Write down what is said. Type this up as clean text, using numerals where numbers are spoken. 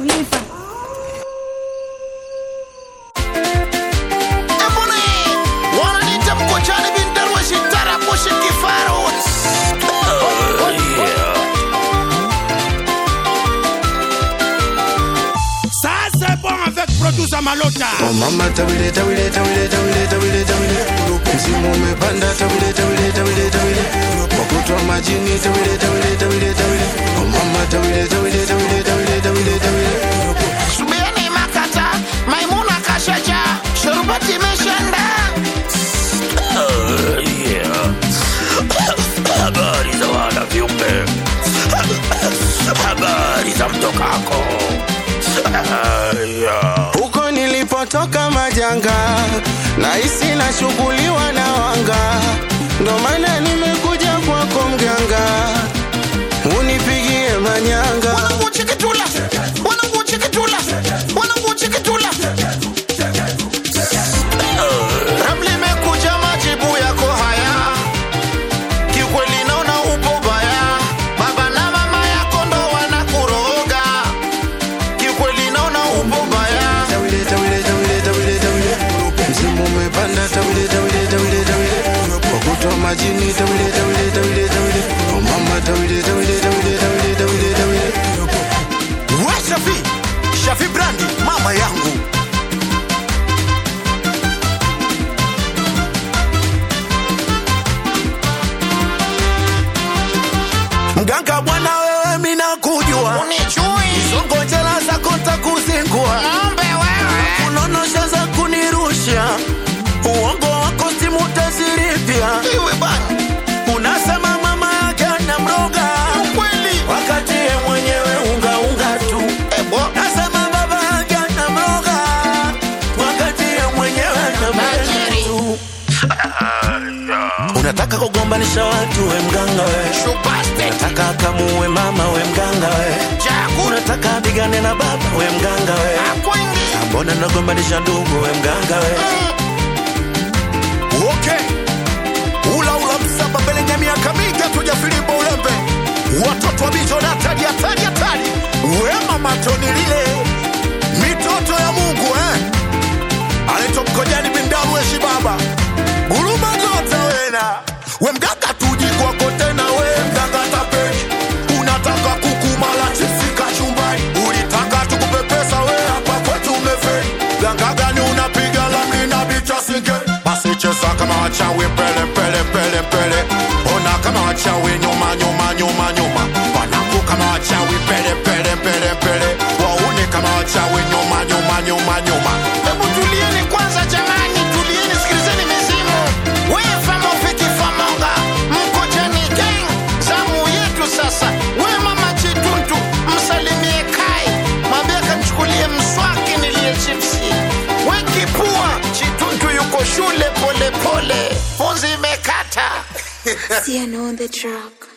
Khalifa. Producer Malota. Oh mama tawile tawile tawile tawile tawile tawile. Msimu umepanda tawile tawile tawile tawile. Wakutwa majini tawile tawile tawile tawile. Oh mama tawile tawile tawile tawile tawile tawile. Subiani makata, Maimuna kashaja, Shurubati meshanda. Habari za wana viumbe. Habari za mtokako. Huko nilipotoka majanga, nahisi nashughuliwa na wanga. Ndo maana nimekuja kwako mganga, unipigie manyanga. Wanangu chikitula, wanangu chikitula, wanangu chikitula. Ramli mekuja majibu yako haya. Kikweli naona upo baya. Baba na mama yako ndo wanakuroga. Kikweli naona upo baya. Tawile tawile tawile tawile tawile. Msimu umepanda tawile tawile tawile tawile. Wakutwa majini tawile tawile tawile tawile. Oh mama tawile tawile tawile tawile tawile tawile. We Shafi Brandi, mama yangu. Mganga bwana wewe mina kujua. Unichui. Songo jela za konta kuzingua. Ngombe wewe. Unonosha za kunirusha. Uongo wako simu taziripia. Iwe bana. Unasema mama yake anamroga. Ukweli. Wakati ye mwenyewe unga unga tu. Ebo. Nasema baba yake anamroga. Wakati ye mwenyewe anamroga tu. Unataka kugombanisha watu we mganga we. Shubaste. Unataka kamuwe mama we mganga we. Jagu. Unataka bigane na baba we mganga we. Akwingi. Mbona nagombanisha ndugu we mganga we. Okay. Ula msamba mbele nye miaka mingi tuja Filipo ulembe. Watoto wa bijo na atari. We mama toni lile. Mitoto ya Mungu Aleto mkojani bindaru we shibaba. Guluma gota wena. We mganga tuji kwa kote na we mganga tapeni. Unataka kukumala chipsi kachumbani. Ulitaka tukupe pesa we hapa kwetu umefeni. Ganga gani unapiga lamni na bicha singe. Basi chesa kama wachawi pele pele pele pele. Ona kama wachawi nyuma nyuma nyuma nyuma. Wanaku kama wachawi pele pele pele pele. Waone kama wachawi nyuma nyuma nyuma nyuma. Hebu tulieni kwanza jamani, tulieni sikilizeni mizimu. Wewe fama ufiti famonga, mkojani gang. Zamu yetu sasa, wewe mama Chituntu, msalimie Kai. Mwambie kamchukulie mswaki nilie chipsi. Wewe kipua, Chituntu yuko shule pole pole. Funzi imekata. Siano on the track.